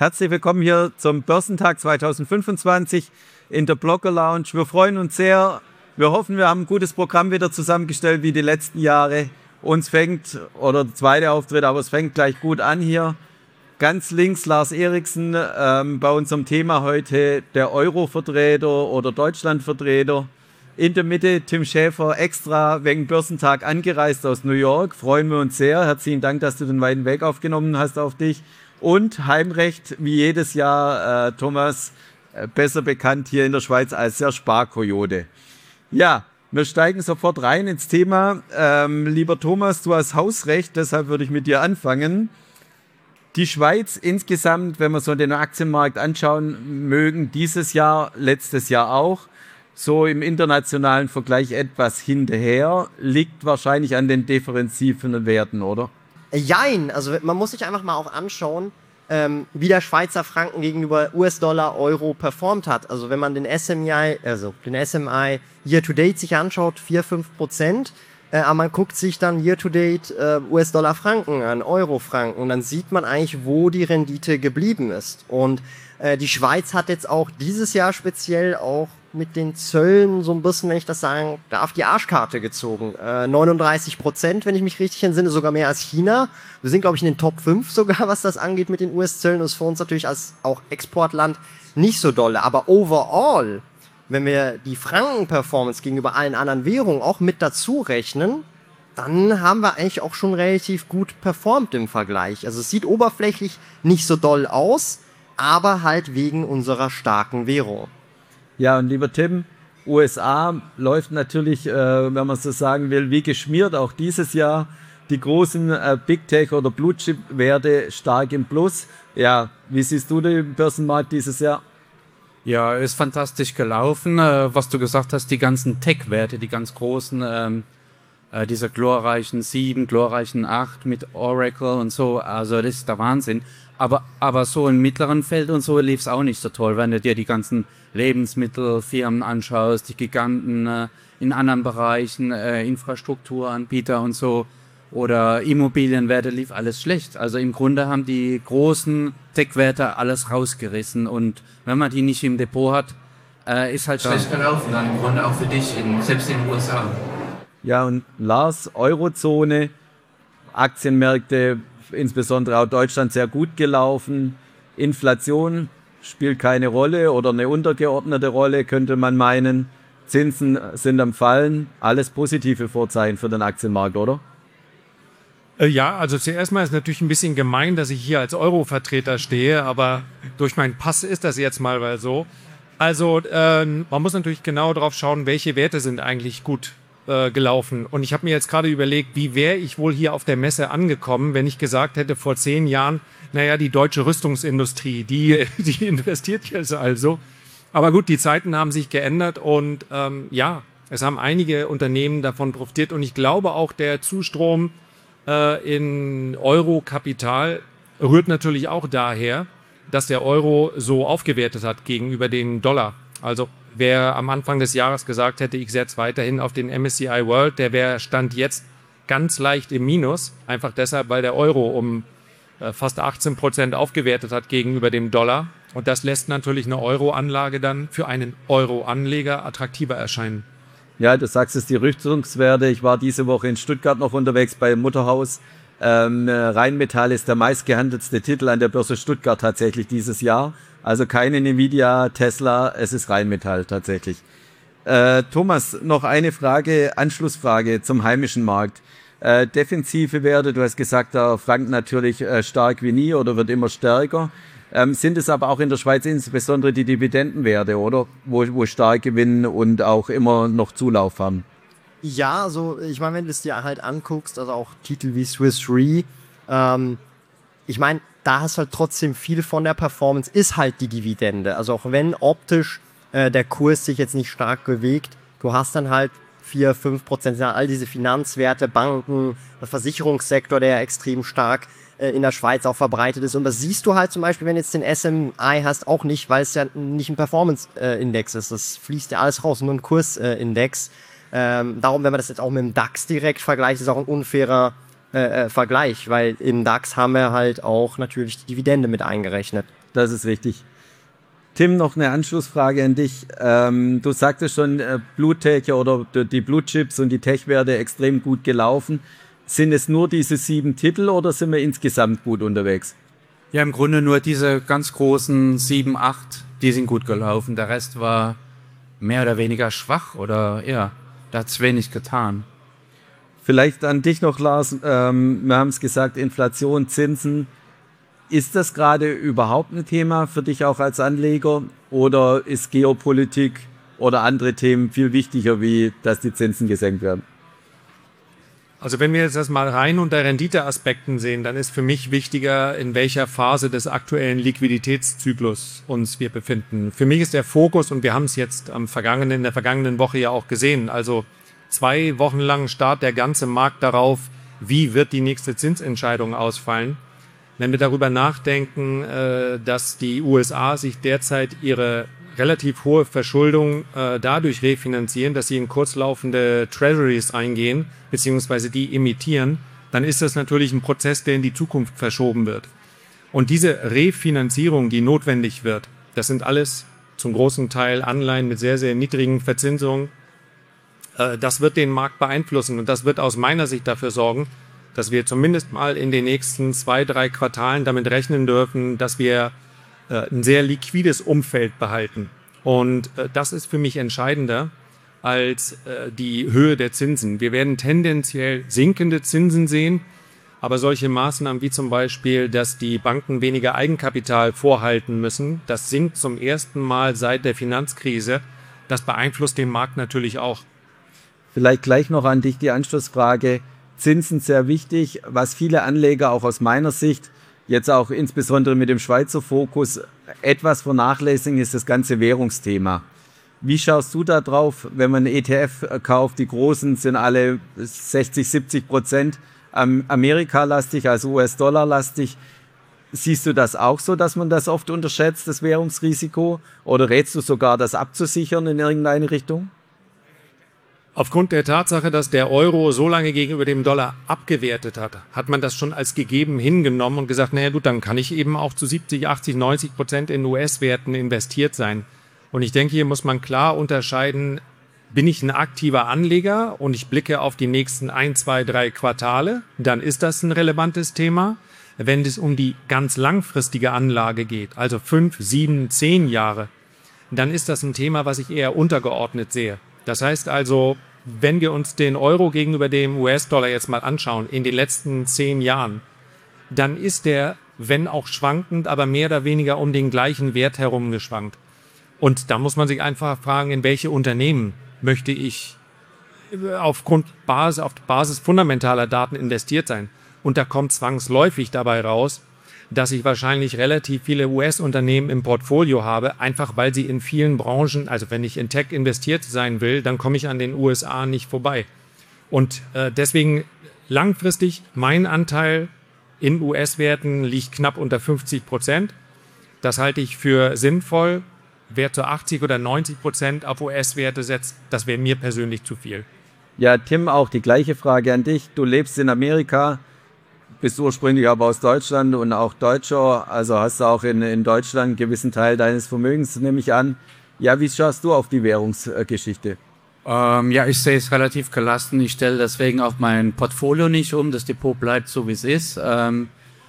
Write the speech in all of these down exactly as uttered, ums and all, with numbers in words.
Herzlich willkommen hier zum Börsentag zweitausendfünfundzwanzig in der Blogger Lounge. Wir freuen uns sehr. Wir hoffen, wir haben ein gutes Programm wieder zusammengestellt wie die letzten Jahre. Uns fängt, oder der zweite Auftritt, aber es fängt gleich gut an hier. Ganz links Lars Eriksen ähm, bei unserem Thema heute der Euro-Vertreter oder Deutschland-Vertreter. In der Mitte Tim Schäfer, extra wegen Börsentag angereist aus New York. Freuen wir uns sehr. Herzlichen Dank, dass du den weiten Weg aufgenommen hast auf dich. Und Heimrecht, wie jedes Jahr, äh, Thomas, äh, besser bekannt hier in der Schweiz als der Sparkoyote. Ja, wir steigen sofort rein ins Thema. Ähm, lieber Thomas, du hast Hausrecht, deshalb würde ich mit dir anfangen. Die Schweiz insgesamt, wenn wir so den Aktienmarkt anschauen mögen, dieses Jahr, letztes Jahr auch, so im internationalen Vergleich etwas hinterher, liegt wahrscheinlich an den differenzierenden Werten, oder? Jein, also man muss sich einfach mal auch anschauen, ähm, wie der Schweizer Franken gegenüber U S-Dollar, Euro performt hat. Also wenn man den S M I, also den S M I Year-to-Date sich anschaut, vier bis fünf Prozent, äh, aber man guckt sich dann Year-to-Date äh, U S-Dollar-Franken an, Euro-Franken, und dann sieht man eigentlich, wo die Rendite geblieben ist. Und äh, die Schweiz hat jetzt auch dieses Jahr speziell auch mit den Zöllen so ein bisschen, wenn ich das sagen darf, die Arschkarte gezogen. Äh, neununddreißig Prozent, wenn ich mich richtig entsinne, sogar mehr als China. Wir sind, glaube ich, in den Top fünf sogar, was das angeht mit den U S-Zöllen. Das ist für uns natürlich als auch Exportland nicht so dolle. Aber overall, wenn wir die Franken-Performance gegenüber allen anderen Währungen auch mit dazu rechnen, dann haben wir eigentlich auch schon relativ gut performt im Vergleich. Also es sieht oberflächlich nicht so doll aus, aber halt wegen unserer starken Währung. Ja, und lieber Tim, U S A läuft natürlich, äh, wenn man so sagen will, wie geschmiert auch dieses Jahr. Die großen äh, Big Tech oder Blue Chip Werte stark im Plus. Ja, wie siehst du den Börsenmarkt dieses Jahr? Ja, ist fantastisch gelaufen. Äh, was du gesagt hast, die ganzen Tech-Werte, die ganz großen, ähm, äh, dieser glorreichen sieben, glorreichen acht mit Oracle und so, also das ist der Wahnsinn. Aber, aber so im mittleren Feld und so lief es auch nicht so toll, wenn du dir die ganzen Lebensmittelfirmen anschaust, die Giganten äh, in anderen Bereichen, äh, Infrastrukturanbieter und so, oder Immobilienwerte, lief alles schlecht. Also im Grunde haben die großen Tech-Werte alles rausgerissen, und wenn man die nicht im Depot hat, äh, ist halt schlecht gelaufen, dann im Grunde auch für dich, in, selbst in den U S A. Ja, und Lars, Eurozone, Aktienmärkte, insbesondere auch Deutschland, sehr gut gelaufen. Inflation spielt keine Rolle oder eine untergeordnete Rolle, könnte man meinen. Zinsen sind am Fallen. Alles positive Vorzeichen für den Aktienmarkt, oder? Ja, also zuerst mal ist natürlich ein bisschen gemein, dass ich hier als Euro-Vertreter stehe, aber durch meinen Pass ist das jetzt mal so. Also äh, man muss natürlich genau drauf schauen, welche Werte sind eigentlich gut äh, gelaufen. Und ich habe mir jetzt gerade überlegt, wie wäre ich wohl hier auf der Messe angekommen, wenn ich gesagt hätte vor zehn Jahren, naja, die deutsche Rüstungsindustrie, die, die investiert jetzt also. Aber gut, die Zeiten haben sich geändert, und ähm, ja, es haben einige Unternehmen davon profitiert, und ich glaube auch, der Zustrom äh, in Euro-Kapital rührt natürlich auch daher, dass der Euro so aufgewertet hat gegenüber den Dollar. Also wer am Anfang des Jahres gesagt hätte, ich setze weiterhin auf den M S C I World, der wäre Stand jetzt ganz leicht im Minus, einfach deshalb, weil der Euro um fast achtzehn Prozent aufgewertet hat gegenüber dem Dollar. Und das lässt natürlich eine Euro-Anlage dann für einen Euro-Anleger attraktiver erscheinen. Ja, du sagst es, die Rüstungswerte. Ich war diese Woche in Stuttgart noch unterwegs bei Mutterhaus. Ähm, Rheinmetall ist der meistgehandelste Titel an der Börse Stuttgart tatsächlich dieses Jahr. Also keine Nvidia, Tesla, es ist Rheinmetall tatsächlich. Äh, Thomas, noch eine Frage, Anschlussfrage zum heimischen Markt. Äh, defensive Werte, du hast gesagt, der Franken natürlich äh, stark wie nie oder wird immer stärker. Ähm, sind es aber auch in der Schweiz insbesondere die Dividendenwerte, oder? Wo, wo stark gewinnen und auch immer noch Zulauf haben. Ja, also ich meine, wenn du es dir halt anguckst, also auch Titel wie Swiss Re, ähm, ich meine, da hast halt trotzdem viel von der Performance, ist halt die Dividende. Also auch wenn optisch äh, der Kurs sich jetzt nicht stark bewegt, du hast dann halt vier, fünf Prozent, ja, all diese Finanzwerte, Banken, der Versicherungssektor, der ja extrem stark äh, in der Schweiz auch verbreitet ist. Und das siehst du halt zum Beispiel, wenn du jetzt den S M I hast, auch nicht, weil es ja nicht ein Performance-Index ist. Das fließt ja alles raus, nur ein Kursindex. Ähm, darum, wenn man das jetzt auch mit dem DAX direkt vergleicht, ist auch ein unfairer äh, Vergleich, weil im DAX haben wir halt auch natürlich die Dividende mit eingerechnet. Das ist richtig. Tim, noch eine Anschlussfrage an dich. Ähm, du sagtest schon, äh, Blue Tech oder die Blue Chips und die Tech-Werte extrem gut gelaufen. Sind es nur diese sieben Titel oder sind wir insgesamt gut unterwegs? Ja, im Grunde nur diese ganz großen sieben, acht, die sind gut gelaufen. Der Rest war mehr oder weniger schwach oder ja, da hat es wenig getan. Vielleicht an dich noch, Lars. Ähm, wir haben es gesagt, Inflation, Zinsen. Ist das gerade überhaupt ein Thema für dich auch als Anleger oder ist Geopolitik oder andere Themen viel wichtiger, wie dass die Zinsen gesenkt werden? Also wenn wir jetzt das mal rein unter Renditeaspekten sehen, dann ist für mich wichtiger, in welcher Phase des aktuellen Liquiditätszyklus uns wir befinden. Für mich ist der Fokus, und wir haben es jetzt am vergangenen, in der vergangenen Woche ja auch gesehen, also zwei Wochen lang starrt der ganze Markt darauf, wie wird die nächste Zinsentscheidung ausfallen. Wenn wir darüber nachdenken, dass die U S A sich derzeit ihre relativ hohe Verschuldung dadurch refinanzieren, dass sie in kurzlaufende Treasuries eingehen, beziehungsweise die emittieren, dann ist das natürlich ein Prozess, der in die Zukunft verschoben wird. Und diese Refinanzierung, die notwendig wird, das sind alles zum großen Teil Anleihen mit sehr, sehr niedrigen Verzinsungen. Das wird den Markt beeinflussen und das wird aus meiner Sicht dafür sorgen, dass wir zumindest mal in den nächsten zwei, drei Quartalen damit rechnen dürfen, dass wir äh, ein sehr liquides Umfeld behalten. Und äh, das ist für mich entscheidender als äh, die Höhe der Zinsen. Wir werden tendenziell sinkende Zinsen sehen, aber solche Maßnahmen wie zum Beispiel, dass die Banken weniger Eigenkapital vorhalten müssen, das sinkt zum ersten Mal seit der Finanzkrise. Das beeinflusst den Markt natürlich auch. Vielleicht gleich noch an dich die Anschlussfrage. Zinsen sehr wichtig, was viele Anleger auch aus meiner Sicht, jetzt auch insbesondere mit dem Schweizer Fokus, etwas vernachlässigen, ist das ganze Währungsthema. Wie schaust du da drauf, wenn man E T F kauft? Die großen sind alle sechzig, siebzig Prozent Amerika-lastig, also U S-Dollar-lastig. Siehst du das auch so, dass man das oft unterschätzt, das Währungsrisiko? Oder rätst du sogar, das abzusichern in irgendeine Richtung? Aufgrund der Tatsache, dass der Euro so lange gegenüber dem Dollar abgewertet hat, hat man das schon als gegeben hingenommen und gesagt, naja gut, dann kann ich eben auch zu siebzig, achtzig, neunzig Prozent in U S-Werten investiert sein. Und ich denke, hier muss man klar unterscheiden, bin ich ein aktiver Anleger und ich blicke auf die nächsten ein, zwei, drei Quartale, dann ist das ein relevantes Thema. Wenn es um die ganz langfristige Anlage geht, also fünf, sieben, zehn Jahre, dann ist das ein Thema, was ich eher untergeordnet sehe. Das heißt also, wenn wir uns den Euro gegenüber dem U S-Dollar jetzt mal anschauen, in den letzten zehn Jahren, dann ist der, wenn auch schwankend, aber mehr oder weniger um den gleichen Wert herum geschwankt. Und da muss man sich einfach fragen, in welche Unternehmen möchte ich aufgrund Basis, auf Basis fundamentaler Daten investiert sein. Und da kommt zwangsläufig dabei raus, dass ich wahrscheinlich relativ viele U S-Unternehmen im Portfolio habe, einfach weil sie in vielen Branchen, also wenn ich in Tech investiert sein will, dann komme ich an den U S A nicht vorbei. Und äh, deswegen langfristig, mein Anteil in U S-Werten liegt knapp unter fünfzig Prozent. Das halte ich für sinnvoll. Wer zu achtzig oder neunzig Prozent auf U S-Werte setzt, das wäre mir persönlich zu viel. Ja, Tim, auch die gleiche Frage an dich. Du lebst in Amerika, bist ursprünglich aber aus Deutschland und auch Deutscher, also hast du auch in, in Deutschland einen gewissen Teil deines Vermögens, nehme ich an. Ja, wie schaust du auf die Währungsgeschichte? Ähm, ja, ich sehe es relativ gelassen. Ich stelle deswegen auch mein Portfolio nicht um. Das Depot bleibt so, wie es ist. Ähm,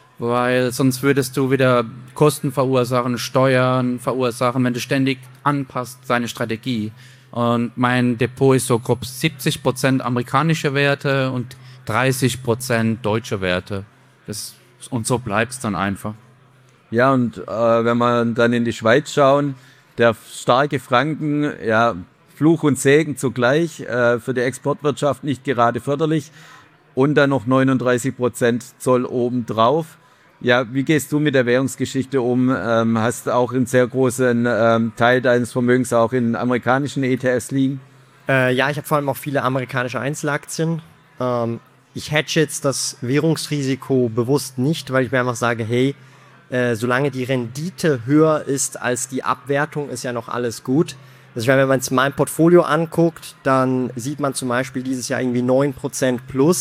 weil sonst würdest du wieder Kosten verursachen, Steuern verursachen, wenn du ständig anpasst, seine Strategie. Und mein Depot ist so grob siebzig Prozent amerikanische Werte und dreißig Prozent deutsche Werte. Das, und so bleibt es dann einfach. Ja, und äh, wenn wir dann in die Schweiz schauen, der starke Franken, ja, Fluch und Segen zugleich, äh, für die Exportwirtschaft nicht gerade förderlich. Und dann noch neununddreißig Prozent Zoll obendrauf. Ja, wie gehst du mit der Währungsgeschichte um? Ähm, hast auch einen sehr großen ähm, Teil deines Vermögens auch in amerikanischen E T Fs liegen? Äh, ja, ich habe vor allem auch viele amerikanische Einzelaktien. Ähm, ich hedge jetzt das Währungsrisiko bewusst nicht, weil ich mir einfach sage, hey, äh, solange die Rendite höher ist als die Abwertung, ist ja noch alles gut. Also wenn man sich mein Portfolio anguckt, dann sieht man zum Beispiel dieses Jahr irgendwie neun Prozent plus.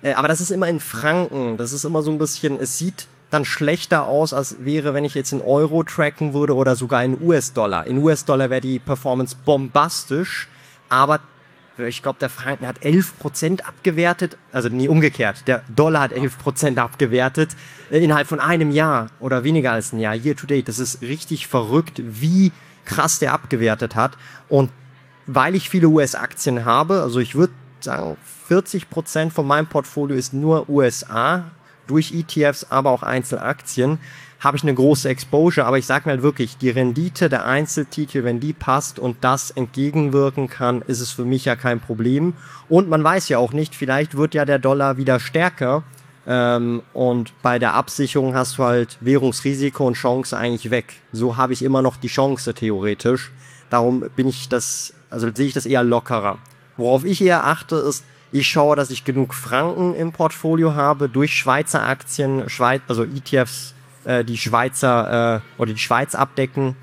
Äh, aber das ist immer in Franken. Das ist immer so ein bisschen, es sieht dann schlechter aus, als wäre, wenn ich jetzt in Euro tracken würde oder sogar in U S-Dollar. In U S-Dollar wäre die Performance bombastisch, aber ich glaube, der Franken hat elf Prozent abgewertet, also nie umgekehrt, der Dollar hat elf Prozent abgewertet äh, innerhalb von einem Jahr oder weniger als ein Jahr, year to date. Das ist richtig verrückt, wie krass der abgewertet hat. Und weil ich viele U S-Aktien habe, also ich würde sagen, vierzig Prozent von meinem Portfolio ist nur U S A, durch E T Fs, aber auch Einzelaktien, habe ich eine große Exposure, aber ich sage mir halt wirklich, die Rendite der Einzeltitel, wenn die passt und das entgegenwirken kann, ist es für mich ja kein Problem. Und man weiß ja auch nicht, vielleicht wird ja der Dollar wieder stärker ähm, und bei der Absicherung hast du halt Währungsrisiko und Chance eigentlich weg. So habe ich immer noch die Chance theoretisch. Darum bin ich das, also sehe ich das eher lockerer. Worauf ich eher achte, ist, ich schaue, dass ich genug Franken im Portfolio habe durch Schweizer Aktien, Schweiz, also E T Fs, äh, die Schweizer äh, oder die Schweiz abdecken.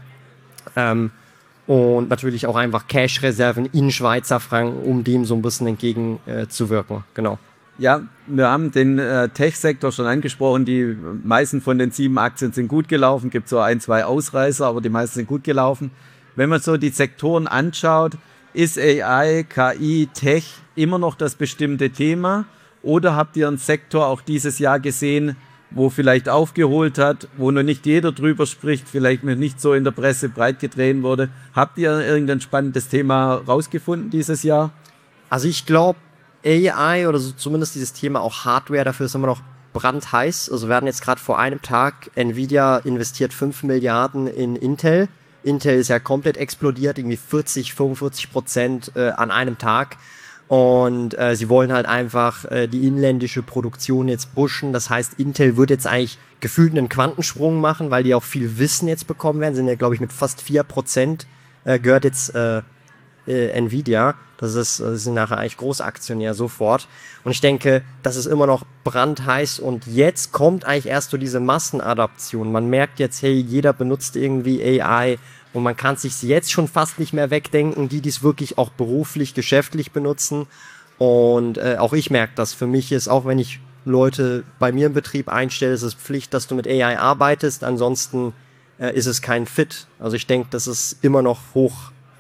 Ähm, und natürlich auch einfach Cash-Reserven in Schweizer Franken, um dem so ein bisschen entgegenzuwirken. Äh, genau. Ja, wir haben den äh, Tech-Sektor schon angesprochen. Die meisten von den sieben Aktien sind gut gelaufen. Gibt so ein, zwei Ausreißer, aber die meisten sind gut gelaufen. Wenn man so die Sektoren anschaut, ist A I, K I, Tech immer noch das bestimmte Thema? Oder habt ihr einen Sektor auch dieses Jahr gesehen, wo vielleicht aufgeholt hat, wo noch nicht jeder drüber spricht, vielleicht noch nicht so in der Presse breit getreten wurde? Habt ihr irgendein spannendes Thema rausgefunden dieses Jahr? Also ich glaube, A I oder so zumindest dieses Thema auch Hardware, dafür ist immer noch brandheiß. Also wir hatten jetzt gerade vor einem Tag, Nvidia investiert fünf Milliarden in Intel. Intel ist ja komplett explodiert, irgendwie vierzig, fünfundvierzig Prozent äh, an einem Tag. Und äh, sie wollen halt einfach äh, die inländische Produktion jetzt pushen. Das heißt, Intel wird jetzt eigentlich gefühlt einen Quantensprung machen, weil die auch viel Wissen jetzt bekommen werden. Sind ja, glaube ich, mit fast vier Prozent äh, gehört jetzt äh, äh, Nvidia. Das ist, das sind nachher eigentlich Großaktionär sofort. Und ich denke, das ist immer noch brandheiß. Und jetzt kommt eigentlich erst so diese Massenadaption. Man merkt jetzt, hey, jeder benutzt irgendwie A I. Und man kann es sich jetzt schon fast nicht mehr wegdenken, die dies wirklich auch beruflich, geschäftlich benutzen. Und äh, auch ich merke das. Für mich ist, auch wenn ich Leute bei mir im Betrieb einstelle, ist es Pflicht, dass du mit A I arbeitest. Ansonsten äh, ist es kein Fit. Also ich denke, das ist immer noch hoch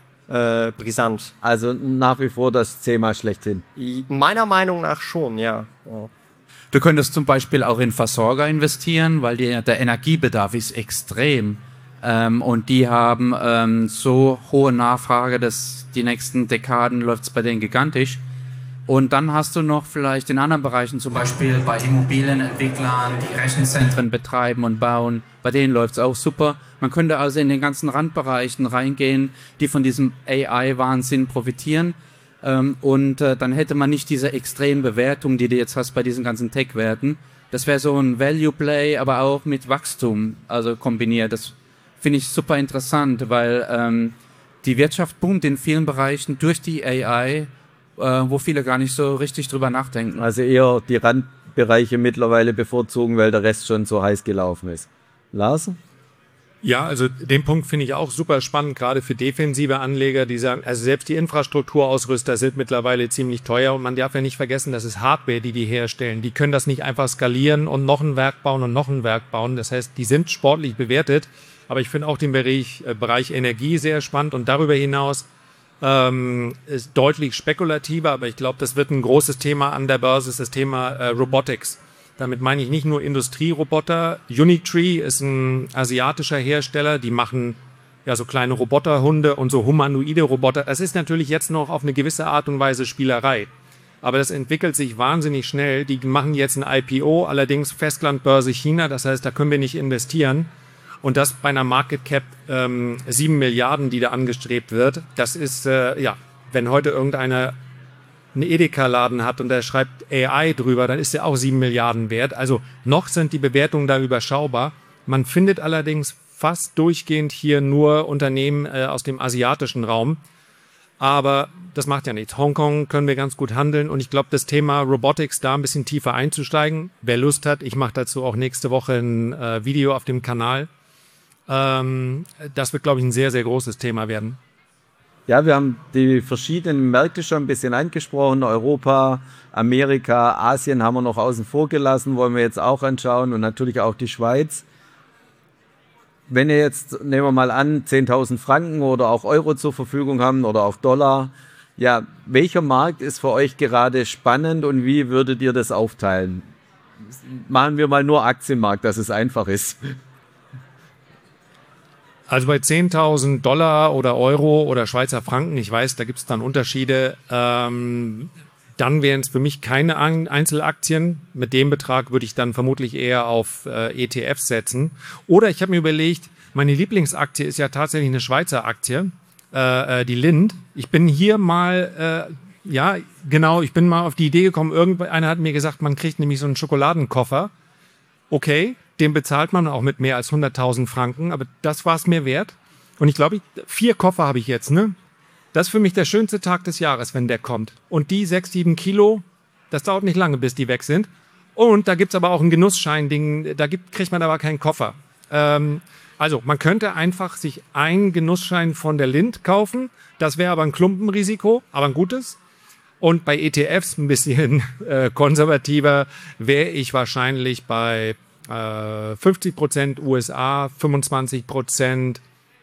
äh, brisant. Also nach wie vor das Thema schlechthin. Meiner Meinung nach schon, ja. ja. Du könntest zum Beispiel auch in Versorger investieren, weil die, der Energiebedarf ist extrem. Ähm, und die haben ähm, so hohe Nachfrage, dass die nächsten Dekaden läuft es bei denen gigantisch. Und dann hast du noch vielleicht in anderen Bereichen, zum Beispiel bei Immobilienentwicklern, die Rechenzentren betreiben und bauen, bei denen läuft es auch super. Man könnte also in den ganzen Randbereichen reingehen, die von diesem A I-Wahnsinn profitieren. Ähm, und äh, dann hätte man nicht diese extremen Bewertungen, die du jetzt hast bei diesen ganzen Tech-Werten. Das wäre so ein Value-Play, aber auch mit Wachstum, also kombiniert. Das finde ich super interessant, weil ähm, die Wirtschaft boomt in vielen Bereichen durch die A I, äh, wo viele gar nicht so richtig drüber nachdenken. Also eher die Randbereiche mittlerweile bevorzugen, weil der Rest schon so heiß gelaufen ist. Lars? Ja, also den Punkt finde ich auch super spannend, gerade für defensive Anleger, die sagen, also selbst die Infrastrukturausrüster sind mittlerweile ziemlich teuer und man darf ja nicht vergessen, das ist Hardware, die die herstellen. Die können das nicht einfach skalieren und noch ein Werk bauen und noch ein Werk bauen. Das heißt, die sind sportlich bewertet. Aber ich finde auch den Bereich, äh, Bereich Energie sehr spannend und darüber hinaus ähm, ist deutlich spekulativer, aber ich glaube, das wird ein großes Thema an der Börse, ist das Thema äh, Robotics. Damit meine ich nicht nur Industrieroboter. Unitree ist ein asiatischer Hersteller, die machen ja so kleine Roboterhunde und so humanoide Roboter. Das ist natürlich jetzt noch auf eine gewisse Art und Weise Spielerei. Aber das entwickelt sich wahnsinnig schnell. Die machen jetzt ein I P O, allerdings Festlandbörse China, das heißt, da können wir nicht investieren. Und das bei einer Market Cap ähm, sieben Milliarden, die da angestrebt wird. Das ist, äh, ja, wenn heute irgendeiner einen Edeka-Laden hat und der schreibt A I drüber, dann ist der auch sieben Milliarden wert. Also noch sind die Bewertungen da überschaubar. Man findet allerdings fast durchgehend hier nur Unternehmen äh, aus dem asiatischen Raum. Aber das macht ja nichts. Hongkong können wir ganz gut handeln. Und ich glaube, das Thema Robotics, da ein bisschen tiefer einzusteigen, wer Lust hat, ich mache dazu auch nächste Woche ein äh, Video auf dem Kanal. Das wird, glaube ich, ein sehr, sehr großes Thema werden. Ja, wir haben die verschiedenen Märkte schon ein bisschen angesprochen. Europa, Amerika, Asien haben wir noch außen vor gelassen, wollen wir jetzt auch anschauen und natürlich auch die Schweiz. Wenn ihr jetzt, nehmen wir mal an, zehntausend Franken oder auch Euro zur Verfügung haben oder auch Dollar, ja, welcher Markt ist für euch gerade spannend und wie würdet ihr das aufteilen? Machen wir mal nur Aktienmarkt, dass es einfach ist. Also bei zehntausend Dollar oder Euro oder Schweizer Franken, ich weiß, da gibt es dann Unterschiede, ähm, dann wären es für mich keine Einzelaktien. Mit dem Betrag würde ich dann vermutlich eher auf äh, E T Fs setzen. Oder ich habe mir überlegt, meine Lieblingsaktie ist ja tatsächlich eine Schweizer Aktie, äh, die Lind. Ich bin hier mal, äh, ja genau, ich bin mal auf die Idee gekommen, irgendeiner hat mir gesagt, man kriegt nämlich so einen Schokoladenkoffer. Okay, den bezahlt man auch mit mehr als hunderttausend Franken, aber das war es mir wert. Und ich glaube, vier Koffer habe ich jetzt, ne? Das ist für mich der schönste Tag des Jahres, wenn der kommt. Und die sechs, sieben Kilo, das dauert nicht lange, bis die weg sind. Und da gibt es aber auch ein Genussschein-Ding, da gibt, kriegt man aber keinen Koffer. Ähm, also man könnte einfach sich einen Genussschein von der Lind kaufen. Das wäre aber ein Klumpenrisiko, aber ein gutes. Und bei E T Fs ein bisschen äh, konservativer wäre ich wahrscheinlich bei äh, fünfzig Prozent U S A, fünfundzwanzig Prozent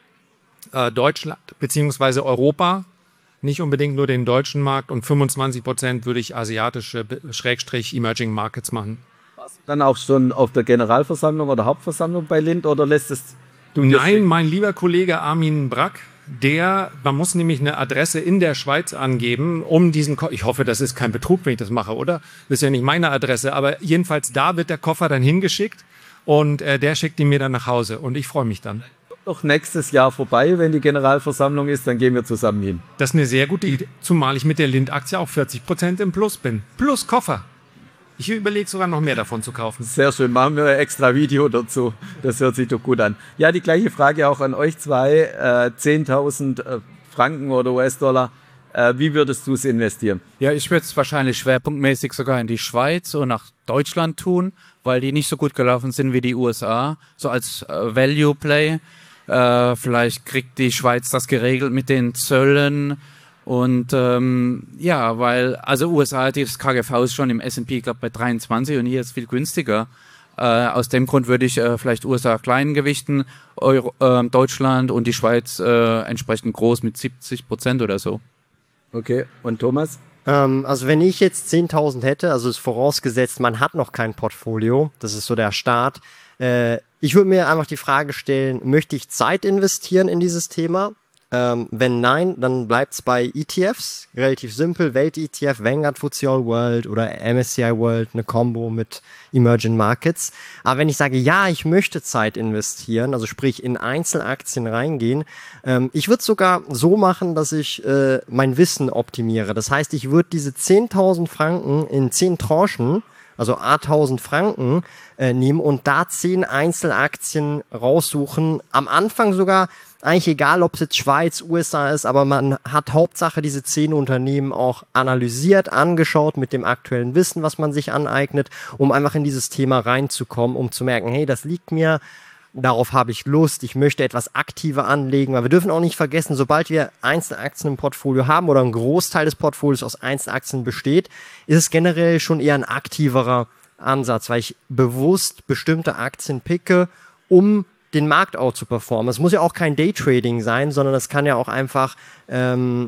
äh, Deutschland bzw. Europa. Nicht unbedingt nur den deutschen Markt und fünfundzwanzig Prozent würde ich asiatische Schrägstrich Emerging Markets machen. Dann auch schon auf der Generalversammlung oder Hauptversammlung bei Lind oder lässt es du dir Nein, mein lieber Kollege Armin Brack, der, man muss nämlich eine Adresse in der Schweiz angeben, um diesen Koffer, ich hoffe, das ist kein Betrug, wenn ich das mache, oder? Das ist ja nicht meine Adresse, aber jedenfalls da wird der Koffer dann hingeschickt und äh, der schickt ihn mir dann nach Hause und ich freue mich dann. Doch nächstes Jahr vorbei, wenn die Generalversammlung ist, dann gehen wir zusammen hin. Das ist eine sehr gute Idee, zumal ich mit der Lind-Aktie auch vierzig Prozent im Plus bin. Plus Koffer. Ich überlege sogar noch mehr davon zu kaufen. Sehr schön, machen wir ein extra Video dazu. Das hört sich doch gut an. Ja, die gleiche Frage auch an euch zwei. Äh, zehntausend äh, Franken oder U S-Dollar. Äh, wie würdest du es investieren? Ja, ich würde es wahrscheinlich schwerpunktmäßig sogar in die Schweiz und nach Deutschland tun, weil die nicht so gut gelaufen sind wie die U S A. So als äh, Value Play. Äh, vielleicht kriegt die Schweiz das geregelt mit den Zöllen. Und ähm, ja, weil, also U S A, das K G V ist schon im S und P, glaube bei dreiundzwanzig und hier ist es viel günstiger. Äh, aus dem Grund würde ich äh, vielleicht U S A kleinen gewichten, Euro, äh, Deutschland und die Schweiz äh, entsprechend groß mit siebzig Prozent oder so. Okay, und Thomas? Ähm, also wenn ich jetzt zehntausend hätte, also ist vorausgesetzt, man hat noch kein Portfolio, das ist so der Start. Äh, ich würde mir einfach die Frage stellen, möchte ich Zeit investieren in dieses Thema? Ähm, wenn nein, dann bleibt es bei E T Fs, relativ simpel, Welt-E T F, Vanguard F T S E All World oder M S C I World, eine Combo mit Emerging Markets. Aber wenn ich sage, ja, ich möchte Zeit investieren, also sprich in Einzelaktien reingehen, ähm, ich würde es sogar so machen, dass ich äh, mein Wissen optimiere. Das heißt, ich würde diese zehntausend Franken in zehn Tranchen, also tausend Franken äh, nehmen und da zehn Einzelaktien raussuchen. Am Anfang sogar eigentlich egal, ob es jetzt Schweiz, U S A ist, aber man hat Hauptsache diese zehn Unternehmen auch analysiert, angeschaut mit dem aktuellen Wissen, was man sich aneignet, um einfach in dieses Thema reinzukommen, um zu merken, hey, das liegt mir, darauf habe ich Lust, ich möchte etwas aktiver anlegen, weil wir dürfen auch nicht vergessen, sobald wir Einzelaktien im Portfolio haben oder ein Großteil des Portfolios aus Einzelaktien besteht, ist es generell schon eher ein aktiverer Ansatz, weil ich bewusst bestimmte Aktien picke, um den Markt out zu performen. Es muss ja auch kein Daytrading sein, sondern es kann ja auch einfach ähm,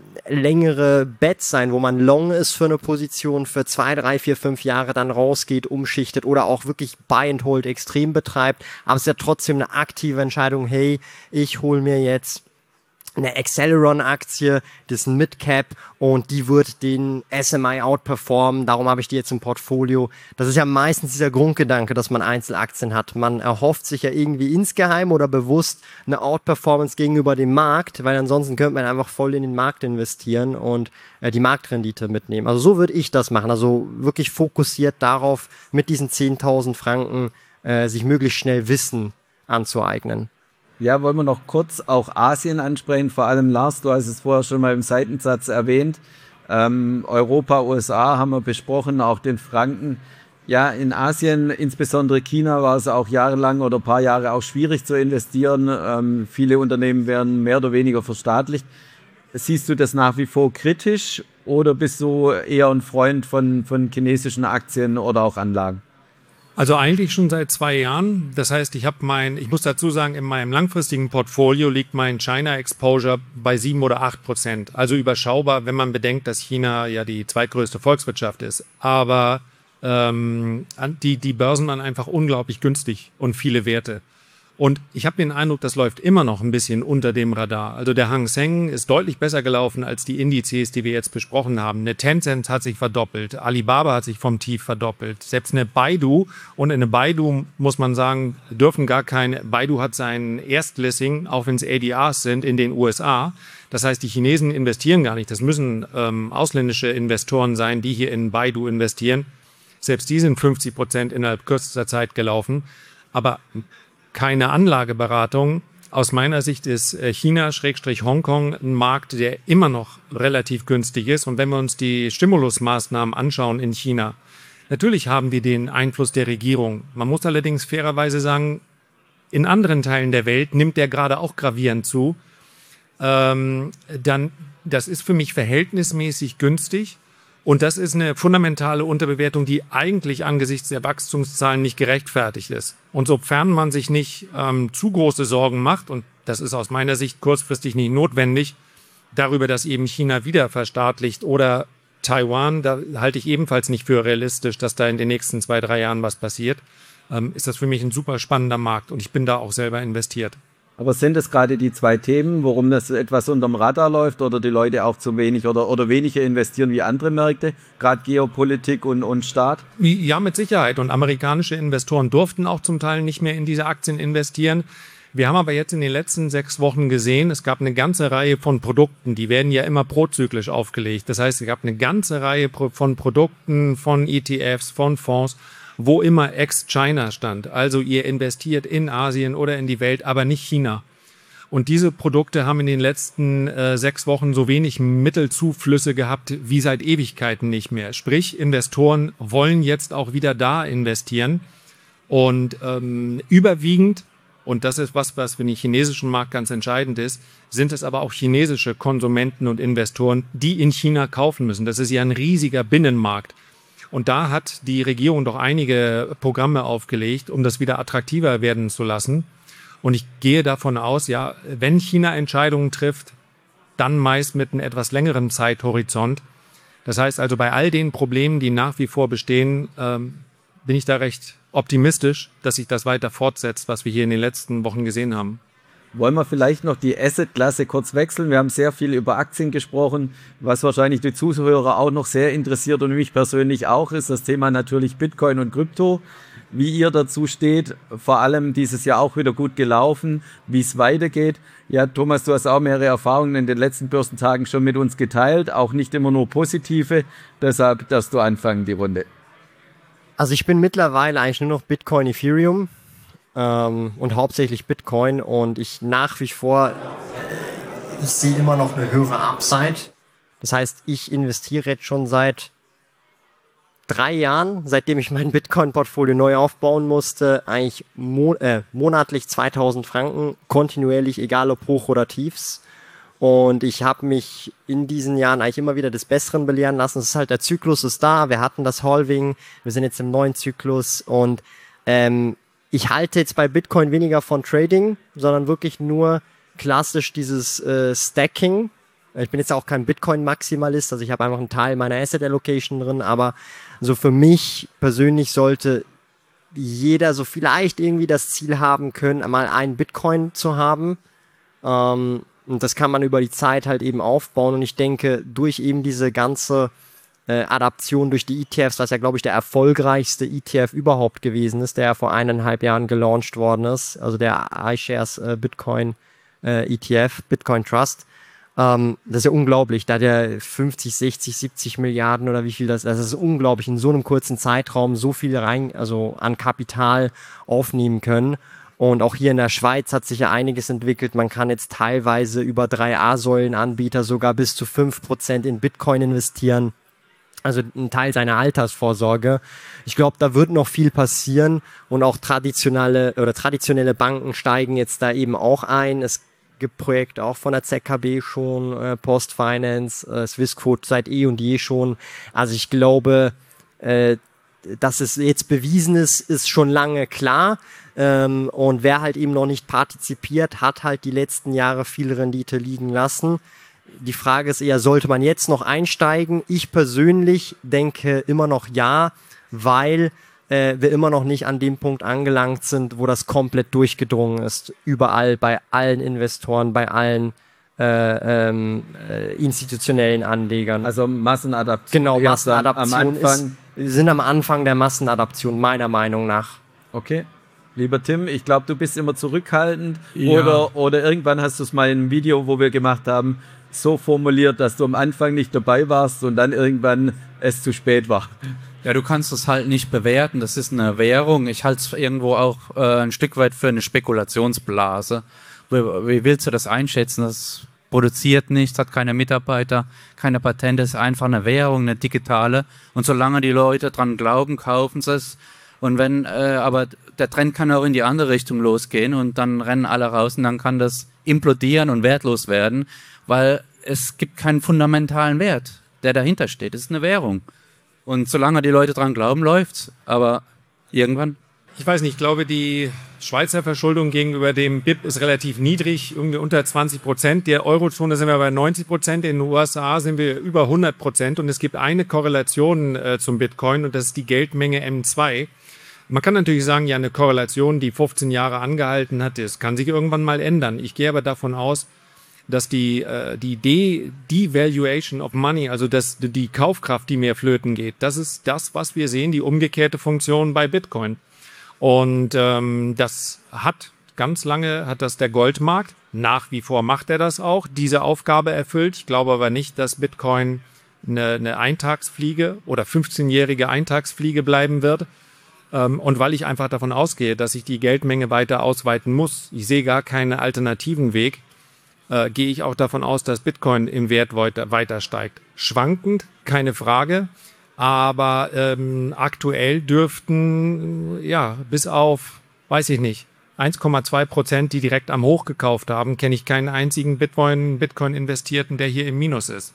längere Bets sein, wo man long ist für eine Position für zwei, drei, vier, fünf Jahre dann rausgeht, umschichtet oder auch wirklich Buy and Hold extrem betreibt. Aber es ist ja trotzdem eine aktive Entscheidung, hey, ich hole mir jetzt eine Acceleron-Aktie, das ist ein Mid-Cap und die wird den S M I outperformen, darum habe ich die jetzt im Portfolio. Das ist ja meistens dieser Grundgedanke, dass man Einzelaktien hat. Man erhofft sich ja irgendwie insgeheim oder bewusst eine Outperformance gegenüber dem Markt, weil ansonsten könnte man einfach voll in den Markt investieren und äh, die Marktrendite mitnehmen. Also so würde ich das machen, also wirklich fokussiert darauf, mit diesen zehntausend Franken äh, sich möglichst schnell Wissen anzueignen. Ja, wollen wir noch kurz auch Asien ansprechen, vor allem Lars, du hast es vorher schon mal im Seitensatz erwähnt. Ähm, Europa, U S A haben wir besprochen, auch den Franken. Ja, in Asien, insbesondere China, war es auch jahrelang oder ein paar Jahre auch schwierig zu investieren. Ähm, viele Unternehmen werden mehr oder weniger verstaatlicht. siehst du das nach wie vor kritisch oder bist du eher ein Freund von, von chinesischen Aktien oder auch Anlagen? Also eigentlich schon seit zwei Jahren. Das heißt, ich habe mein, ich muss dazu sagen, in meinem langfristigen Portfolio liegt mein China Exposure bei sieben oder acht Prozent. Also überschaubar, wenn man bedenkt, dass China ja die zweitgrößte Volkswirtschaft ist. Aber ähm, die, die Börsen waren einfach unglaublich günstig und viele Werte. Und ich habe den Eindruck, das läuft immer noch ein bisschen unter dem Radar. Also der Hang Seng ist deutlich besser gelaufen als die Indizes, die wir jetzt besprochen haben. Eine Tencent hat sich verdoppelt, Alibaba hat sich vom Tief verdoppelt. Selbst eine Baidu, und eine Baidu, muss man sagen, dürfen gar keine, Baidu hat sein Erstlisting, auch wenn es A D Rs sind, in den U S A. Das heißt, die Chinesen investieren gar nicht. Das müssen ähm, ausländische Investoren sein, die hier in Baidu investieren. Selbst die sind fünfzig Prozent innerhalb kürzester Zeit gelaufen. Aber keine Anlageberatung. Aus meiner Sicht ist China-Hongkong ein Markt, der immer noch relativ günstig ist. Und wenn wir uns die Stimulusmaßnahmen anschauen in China, natürlich haben wir den Einfluss der Regierung. Man muss allerdings fairerweise sagen, in anderen Teilen der Welt nimmt der gerade auch gravierend zu. Ähm, dann, das ist für mich verhältnismäßig günstig. Und das ist eine fundamentale Unterbewertung, die eigentlich angesichts der Wachstumszahlen nicht gerechtfertigt ist. Und sofern man sich nicht ähm, zu große Sorgen macht, und das ist aus meiner Sicht kurzfristig nicht notwendig, darüber, dass eben China wieder verstaatlicht oder Taiwan, da halte ich ebenfalls nicht für realistisch, dass da in den nächsten zwei, drei Jahren was passiert, ähm, ist das für mich ein super spannender Markt und ich bin da auch selber investiert. Aber sind es gerade die zwei Themen, warum das etwas unterm Radar läuft oder die Leute auch zu wenig oder, oder weniger investieren wie andere Märkte, gerade Geopolitik und, und Staat? Ja, mit Sicherheit. Und amerikanische Investoren durften auch zum Teil nicht mehr in diese Aktien investieren. Wir haben aber jetzt in den letzten sechs Wochen gesehen, es gab eine ganze Reihe von Produkten, die werden ja immer prozyklisch aufgelegt. Das heißt, es gab eine ganze Reihe von Produkten, von E T Fs, von Fonds, wo immer ex-China stand. Also ihr investiert in Asien oder in die Welt, aber nicht China. Und diese Produkte haben in den letzten äh, sechs Wochen so wenig Mittelzuflüsse gehabt wie seit Ewigkeiten nicht mehr. Sprich, Investoren wollen jetzt auch wieder da investieren. Und ähm, überwiegend, und das ist was, was für den chinesischen Markt ganz entscheidend ist, sind es aber auch chinesische Konsumenten und Investoren, die in China kaufen müssen. Das ist ja ein riesiger Binnenmarkt. Und da hat die Regierung doch einige Programme aufgelegt, um das wieder attraktiver werden zu lassen. Und ich gehe davon aus, ja, wenn China Entscheidungen trifft, dann meist mit einem etwas längeren Zeithorizont. Das heißt also, bei all den Problemen, die nach wie vor bestehen, ähm, bin ich da recht optimistisch, dass sich das weiter fortsetzt, was wir hier in den letzten Wochen gesehen haben. Wollen wir vielleicht noch die Asset-Klasse kurz wechseln? Wir haben sehr viel über Aktien gesprochen, was wahrscheinlich die Zuhörer auch noch sehr interessiert und mich persönlich auch, ist das Thema natürlich Bitcoin und Krypto. Wie ihr dazu steht, vor allem dieses Jahr auch wieder gut gelaufen, wie es weitergeht. Ja, Thomas, du hast auch mehrere Erfahrungen in den letzten Börsentagen schon mit uns geteilt, auch nicht immer nur positive, deshalb darfst du anfangen, die Runde. Also ich bin mittlerweile eigentlich nur noch Bitcoin, Ethereum. Ähm, und hauptsächlich Bitcoin und ich nach wie vor, ich sehe immer noch eine höhere Upside. Das heißt, ich investiere jetzt schon seit drei Jahren, seitdem ich mein Bitcoin-Portfolio neu aufbauen musste, eigentlich mo- äh, monatlich zweitausend Franken, kontinuierlich, egal ob Hoch- oder Tiefs. Und ich habe mich in diesen Jahren eigentlich immer wieder des Besseren belehren lassen. Es ist halt, der Zyklus ist da, wir hatten das Halving, wir sind jetzt im neuen Zyklus und ähm, ich halte jetzt bei Bitcoin weniger von Trading, sondern wirklich nur klassisch dieses äh, Stacking. Ich bin jetzt auch kein Bitcoin-Maximalist, also ich habe einfach einen Teil meiner Asset Allocation drin, aber so für mich persönlich sollte jeder so vielleicht irgendwie das Ziel haben können, einmal einen Bitcoin zu haben. Ähm, und das kann man über die Zeit halt eben aufbauen und ich denke, durch eben diese ganze Äh, Adaption durch die E T Fs, was ja, glaube ich, der erfolgreichste E T F überhaupt gewesen ist, der ja vor eineinhalb Jahren gelauncht worden ist, also der iShares äh, Bitcoin äh, E T F, Bitcoin Trust. Ähm, das ist ja unglaublich, da hat er fünfzig, sechzig, siebzig Milliarden oder wie viel das ist, das ist unglaublich, in so einem kurzen Zeitraum so viel rein, also an Kapital aufnehmen können. Und auch hier in der Schweiz hat sich ja einiges entwickelt. Man kann jetzt teilweise über drei A-Säulen-Anbieter sogar bis zu fünf Prozent in Bitcoin investieren. Also ein Teil seiner Altersvorsorge. Ich glaube, da wird noch viel passieren und auch traditionelle oder traditionelle Banken steigen jetzt da eben auch ein. Es gibt Projekte auch von der Z K B schon, äh, Postfinance, äh, Swissquote seit eh und je schon. Also ich glaube, äh, dass es jetzt bewiesen ist, ist schon lange klar. Ähm, und wer halt eben noch nicht partizipiert, hat halt die letzten Jahre viel Rendite liegen lassen. Die Frage ist eher, sollte man jetzt noch einsteigen? Ich persönlich denke immer noch ja, weil äh, wir immer noch nicht an dem Punkt angelangt sind, wo das komplett durchgedrungen ist. Überall, bei allen Investoren, bei allen äh, ähm, äh, institutionellen Anlegern. Also Massenadaption. Genau, Massenadaption am Anfang. Ist, wir sind am Anfang der Massenadaption, meiner Meinung nach. Okay. Lieber Tim, ich glaube, du bist immer zurückhaltend Ja. oder, oder irgendwann hast du es mal in einem Video, wo wir gemacht haben, so formuliert, dass du am Anfang nicht dabei warst und dann irgendwann es zu spät war. Ja, du kannst es halt nicht bewerten. Das ist eine Währung. Ich halte es irgendwo auch äh, ein Stück weit für eine Spekulationsblase. Wie, wie willst du das einschätzen? Das produziert nichts, hat keine Mitarbeiter, keine Patente, ist einfach eine Währung, eine digitale. Und solange die Leute dran glauben, kaufen sie es. Und wenn, äh, aber der Trend kann auch in die andere Richtung losgehen und dann rennen alle raus und dann kann das implodieren und wertlos werden, weil es gibt keinen fundamentalen Wert, der dahinter steht. Es ist eine Währung. Und solange die Leute dran glauben, läuft's. Aber irgendwann. Ich weiß nicht, ich glaube, die Schweizer Verschuldung gegenüber dem B I P ist relativ niedrig, irgendwie unter zwanzig Prozent. Der Eurozone sind wir bei neunzig Prozent, in den U S A sind wir über hundert Prozent. Und es gibt eine Korrelation äh, zum Bitcoin und das ist die Geldmenge M zwei. Man kann natürlich sagen, ja, eine Korrelation, die fünfzehn Jahre angehalten hat, das kann sich irgendwann mal ändern. Ich gehe aber davon aus, dass die, äh, die De- Devaluation of Money, also das, die Kaufkraft, die mehr flöten geht, das ist das, was wir sehen, die umgekehrte Funktion bei Bitcoin. Und ähm, das hat ganz lange, hat das der Goldmarkt, nach wie vor macht er das auch, diese Aufgabe erfüllt. Ich glaube aber nicht, dass Bitcoin eine, eine Eintagsfliege oder fünfzehnjährige Eintagsfliege bleiben wird. Ähm, und weil ich einfach davon ausgehe, dass sich die Geldmenge weiter ausweiten muss, ich sehe gar keinen alternativen Weg, äh, gehe ich auch davon aus, dass Bitcoin im Wert weiter, weiter steigt. Schwankend, keine Frage. Aber ähm, aktuell dürften, ja, bis auf, weiß ich nicht, eins Komma zwei Prozent, die direkt am Hoch gekauft haben, kenne ich keinen einzigen Bitcoin, Bitcoin-Investierten, der hier im Minus ist.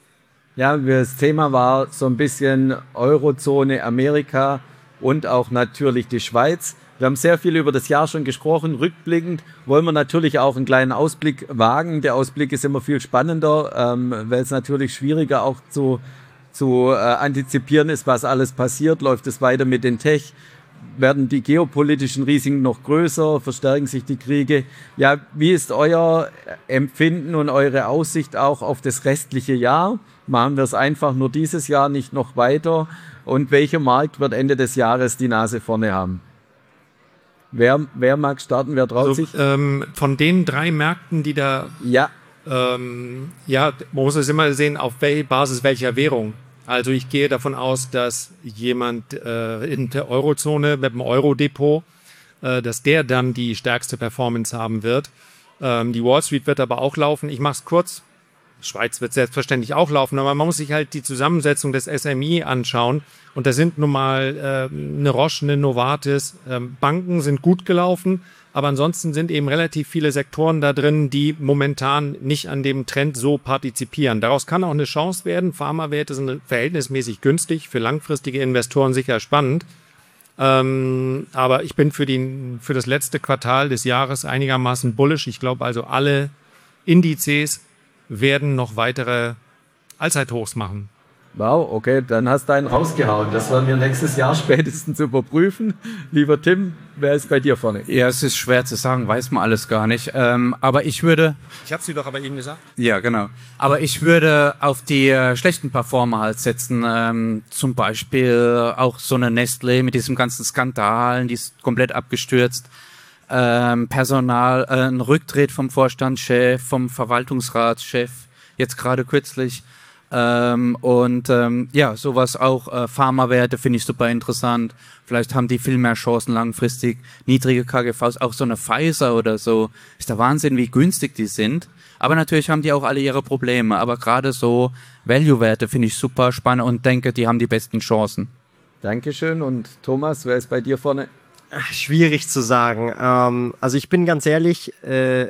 Ja, das Thema war so ein bisschen Eurozone, Amerika und auch natürlich die Schweiz. Wir haben sehr viel über das Jahr schon gesprochen. Rückblickend wollen wir natürlich auch einen kleinen Ausblick wagen. Der Ausblick ist immer viel spannender, ähm, weil es natürlich schwieriger auch zu zu äh, antizipieren ist, was alles passiert. Läuft es weiter mit den Tech? Werden die geopolitischen Risiken noch größer? Verstärken sich die Kriege? Ja, wie ist euer Empfinden und eure Aussicht auch auf das restliche Jahr? Machen wir es einfach nur dieses Jahr, nicht noch weiter? Und welcher Markt wird Ende des Jahres die Nase vorne haben? Wer, wer mag starten? Wer traut Also, sich? ähm, von den drei Märkten, die da, Ja, ähm, ja, man muss es immer sehen, auf wel Basis welcher Währung. Also ich gehe davon aus, dass jemand äh, in der Eurozone mit dem Euro-Depot, äh, dass der dann die stärkste Performance haben wird. Ähm, die Wall Street wird aber auch laufen. Ich mache es kurz. Schweiz wird selbstverständlich auch laufen, aber man muss sich halt die Zusammensetzung des S M I anschauen. Und da sind nun mal äh, eine Roche, eine Novartis. Ähm, Banken sind gut gelaufen, aber ansonsten sind eben relativ viele Sektoren da drin, die momentan nicht an dem Trend so partizipieren. Daraus kann auch eine Chance werden. Pharmawerte sind verhältnismäßig günstig, für langfristige Investoren sicher spannend. Ähm, aber ich bin für, die, für das letzte Quartal des Jahres einigermaßen bullish. Ich glaube also, alle Indizes werden noch weitere Allzeithochs machen. wow, okay, dann hast du einen rausgehauen. Das werden wir nächstes Jahr spätestens überprüfen. Lieber Tim, wer ist bei dir vorne? Ja, es ist schwer zu sagen, weiß man alles gar nicht. Ähm, aber ich würde, Ich habe es dir doch aber eben gesagt. ja genau, aber ich würde auf die äh, schlechten Performer halt setzen. Ähm, zum Beispiel auch so eine Nestlé mit diesem ganzen Skandalen, die ist komplett abgestürzt. Ähm, Personal, äh, ein Rücktritt vom Vorstandschef, vom Verwaltungsratschef, jetzt gerade kürzlich. Ähm, und ähm, ja, sowas auch, äh, Pharmawerte finde ich super interessant. Vielleicht haben die viel mehr Chancen langfristig. Niedrige K G Vs, auch so eine Pfizer oder so. Ist der Wahnsinn, wie günstig die sind. Aber natürlich haben die auch alle ihre Probleme. Aber gerade so Value-Werte finde ich super spannend und denke, die haben die besten Chancen. Dankeschön. Und Thomas, wer ist bei dir vorne? Schwierig zu sagen. Ähm, also ich bin ganz ehrlich, äh,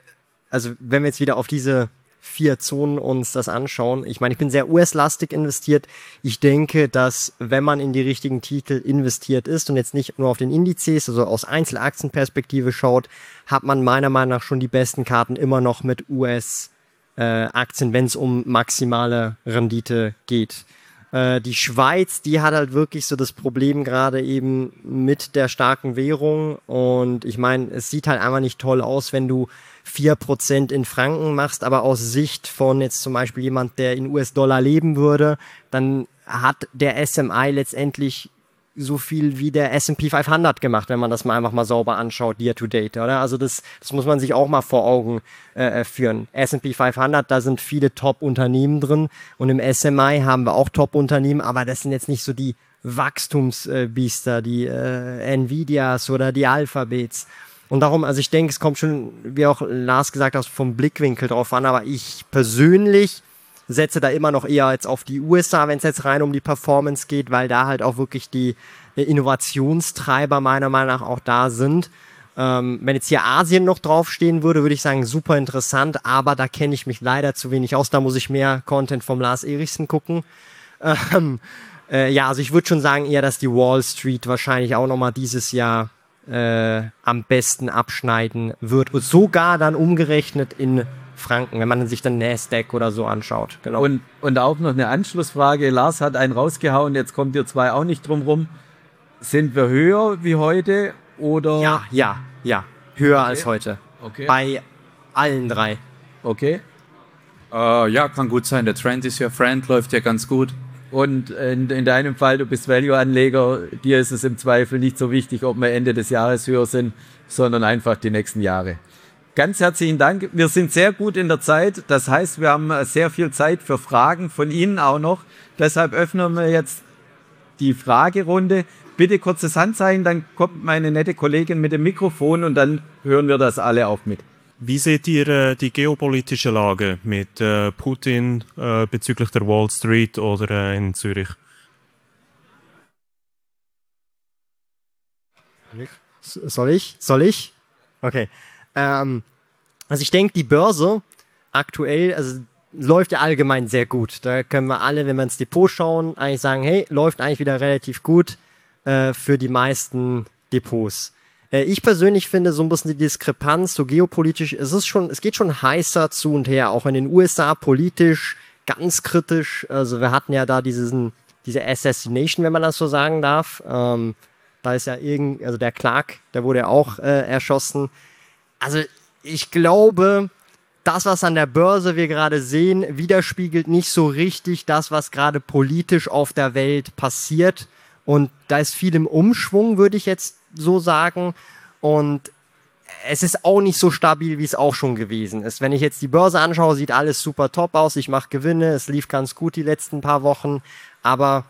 also wenn wir jetzt wieder auf diese vier Zonen uns das anschauen, ich meine, ich bin sehr U S-lastig investiert. Ich denke, dass wenn man in die richtigen Titel investiert ist und jetzt nicht nur auf den Indizes, also aus Einzelaktienperspektive schaut, hat man meiner Meinung nach schon die besten Karten immer noch mit U S-Aktien, wenn es um maximale Rendite geht. Äh, die Schweiz, die hat halt wirklich so das Problem gerade eben mit der starken Währung und ich meine, es sieht halt einfach nicht toll aus, wenn du vier Prozent in Franken machst, aber aus Sicht von jetzt zum Beispiel jemand, der in U S-Dollar leben würde, dann hat der S M I letztendlich so viel wie der S and P fünfhundert gemacht, wenn man das mal einfach mal sauber anschaut, year to date, oder? Also das, das muss man sich auch mal vor Augen äh, führen. S and P fünfhundert, da sind viele Top-Unternehmen drin und im S M I haben wir auch Top-Unternehmen, aber das sind jetzt nicht so die Wachstumsbiester, die äh, Nvidias oder die Alphabets. Und darum, also ich denke, es kommt schon, wie auch Lars gesagt hat, vom Blickwinkel drauf an, aber ich persönlich setze da immer noch eher jetzt auf die U S A, wenn es jetzt rein um die Performance geht, weil da halt auch wirklich die Innovationstreiber meiner Meinung nach auch da sind. Ähm, wenn jetzt hier Asien noch draufstehen würde, würde ich sagen, super interessant, aber da kenne ich mich leider zu wenig aus, da muss ich mehr Content vom Lars Erichsen gucken. Ähm, äh, ja, also ich würde schon sagen eher, dass die Wall Street wahrscheinlich auch nochmal dieses Jahr Äh, am besten abschneiden wird. Und sogar dann umgerechnet in Franken, wenn man sich dann Nasdaq oder so anschaut. Genau. Und, und auch noch eine Anschlussfrage. Lars hat einen rausgehauen, jetzt kommt ihr zwei auch nicht drum rum. Sind wir höher wie heute oder? Ja, ja, ja. Höher Okay. als heute. Okay. Bei allen drei. Okay. Äh, ja, kann gut sein. Der Trend is your friend, läuft ja ganz gut. Und in, in deinem Fall, du bist Value-Anleger, dir ist es im Zweifel nicht so wichtig, ob wir Ende des Jahres höher sind, sondern einfach die nächsten Jahre. Ganz herzlichen Dank. Wir sind sehr gut in der Zeit. Das heißt, wir haben sehr viel Zeit für Fragen von Ihnen auch noch. Deshalb öffnen wir jetzt die Fragerunde. Bitte kurzes Handzeichen, dann kommt meine nette Kollegin mit dem Mikrofon und dann hören wir das alle auch mit. Wie seht ihr äh, die geopolitische Lage mit äh, Putin äh, bezüglich der Wall Street oder äh, in Zürich? Soll ich? Soll ich? Okay. Ähm, also ich denke, die Börse aktuell, also läuft ja allgemein sehr gut. Da können wir alle, wenn wir ins Depot schauen, eigentlich sagen, hey, läuft eigentlich wieder relativ gut äh, für die meisten Depots. Ich persönlich finde so ein bisschen die Diskrepanz, so geopolitisch, es ist schon, es geht schon heißer zu und her, auch in den U S A politisch, ganz kritisch. Also wir hatten ja da diesen, diese Assassination, wenn man das so sagen darf. Ähm, da ist ja irgend, also der Clark, der wurde ja auch äh, erschossen. Also ich glaube, das, was an der Börse wir gerade sehen, widerspiegelt nicht so richtig das, was gerade politisch auf der Welt passiert. Und da ist viel im Umschwung, würde ich jetzt so sagen. Und es ist auch nicht so stabil, wie es auch schon gewesen ist. Wenn ich jetzt die Börse anschaue, sieht alles super top aus. Ich mache Gewinne, es lief ganz gut die letzten paar Wochen. Aber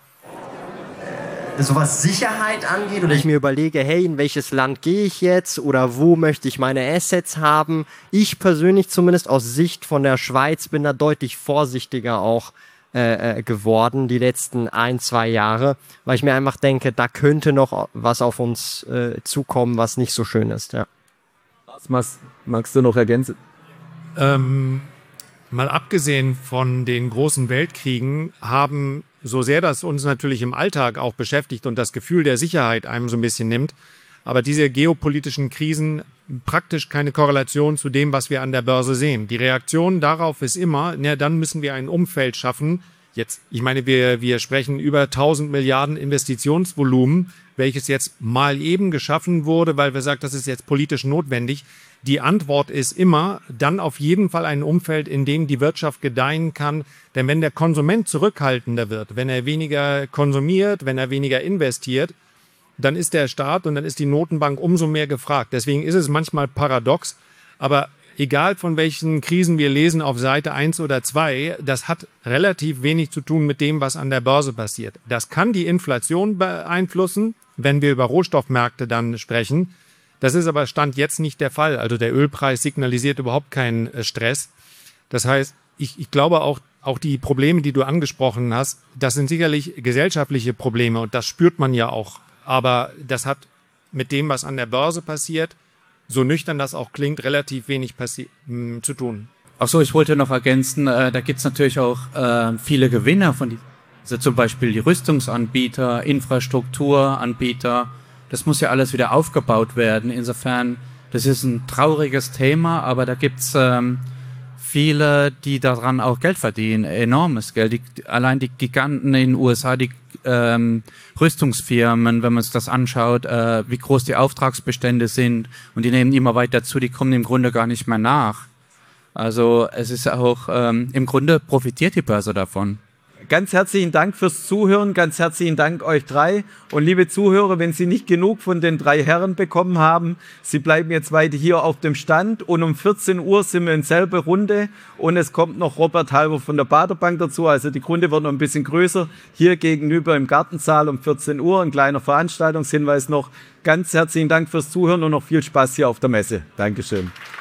äh, so was Sicherheit angeht oder ich mir überlege, hey, in welches Land gehe ich jetzt oder wo möchte ich meine Assets haben? Ich persönlich zumindest aus Sicht von der Schweiz bin da deutlich vorsichtiger auch Äh, geworden, die letzten ein, zwei Jahre, weil ich mir einfach denke, da könnte noch was auf uns äh, zukommen, was nicht so schön ist. Ja. Was magst, magst du noch ergänzen? Ähm, mal abgesehen von den großen Weltkriegen haben, so sehr das uns natürlich im Alltag auch beschäftigt und das Gefühl der Sicherheit einem so ein bisschen nimmt, aber diese geopolitischen Krisen praktisch keine Korrelation zu dem, was wir an der Börse sehen. Die Reaktion darauf ist immer, na, dann müssen wir ein Umfeld schaffen. Jetzt, ich meine, wir, wir sprechen über tausend Milliarden Investitionsvolumen, welches jetzt mal eben geschaffen wurde, weil wir sagen, das ist jetzt politisch notwendig. Die Antwort ist immer, dann auf jeden Fall ein Umfeld, in dem die Wirtschaft gedeihen kann. Denn wenn der Konsument zurückhaltender wird, wenn er weniger konsumiert, wenn er weniger investiert, dann ist der Staat und dann ist die Notenbank umso mehr gefragt. Deswegen ist es manchmal paradox, aber egal von welchen Krisen wir lesen auf Seite eins oder zwei, das hat relativ wenig zu tun mit dem, was an der Börse passiert. Das kann die Inflation beeinflussen, wenn wir über Rohstoffmärkte dann sprechen. Das ist aber Stand jetzt nicht der Fall. Also der Ölpreis signalisiert überhaupt keinen Stress. Das heißt, ich, ich glaube auch, auch die Probleme, die du angesprochen hast, das sind sicherlich gesellschaftliche Probleme und das spürt man ja auch. Aber das hat mit dem, was an der Börse passiert, so nüchtern das auch klingt, relativ wenig passi- mh, zu tun. Ach so, ich wollte noch ergänzen, äh, da gibt es natürlich auch äh, viele Gewinner von die, also zum Beispiel die Rüstungsanbieter, Infrastrukturanbieter. Das muss ja alles wieder aufgebaut werden. Insofern, das ist ein trauriges Thema, aber da gibt es ähm, viele, die daran auch Geld verdienen, enormes Geld. Die, allein die Giganten in den U S A, die ähm, Rüstungsfirmen, wenn man sich das anschaut, äh, wie groß die Auftragsbestände sind, und die nehmen immer weiter zu, die kommen im Grunde gar nicht mehr nach. Also es ist auch, ähm, im Grunde profitiert die Börse davon. Ganz herzlichen Dank fürs Zuhören, ganz herzlichen Dank euch drei. Und liebe Zuhörer, wenn Sie nicht genug von den drei Herren bekommen haben, Sie bleiben jetzt weiter hier auf dem Stand, und um vierzehn Uhr sind wir in selbe Runde und es kommt noch Robert Halber von der Baader Bank dazu. Also die Runde wird noch ein bisschen größer. Hier gegenüber im Gartensaal um vierzehn Uhr, ein kleiner Veranstaltungshinweis noch. Ganz herzlichen Dank fürs Zuhören und noch viel Spaß hier auf der Messe. Dankeschön.